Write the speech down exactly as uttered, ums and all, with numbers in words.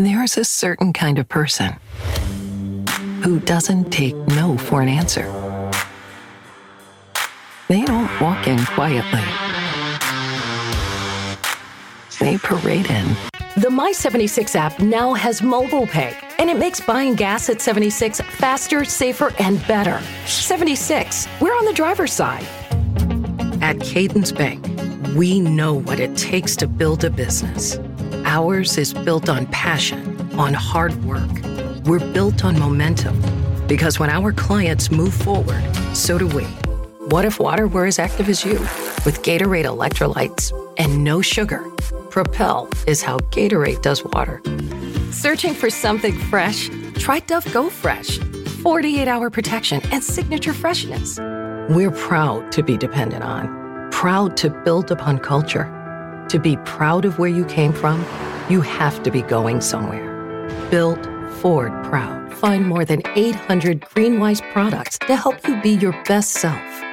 There's a certain kind of person who doesn't take no for an answer. They don't walk in quietly. They parade in. The My seventy-six app now has mobile pay, and it makes buying gas at seventy-six faster, safer, and better. seventy-six, we're on the driver's side. At Cadence Bank, we know what it takes to build a business. Ours is built on passion, on hard work. We're built on momentum, because when our clients move forward, so do we. What if water were as active as you? With Gatorade electrolytes and no sugar. Propel is how Gatorade does water. Searching for something fresh? Try Dove Go Fresh. forty-eight hour protection and signature freshness. We're proud to be dependent on, proud to build upon culture. To be proud of where you came from, you have to be going somewhere. Built Ford proud. Find more than eight hundred GreenWise products to help you be your best self.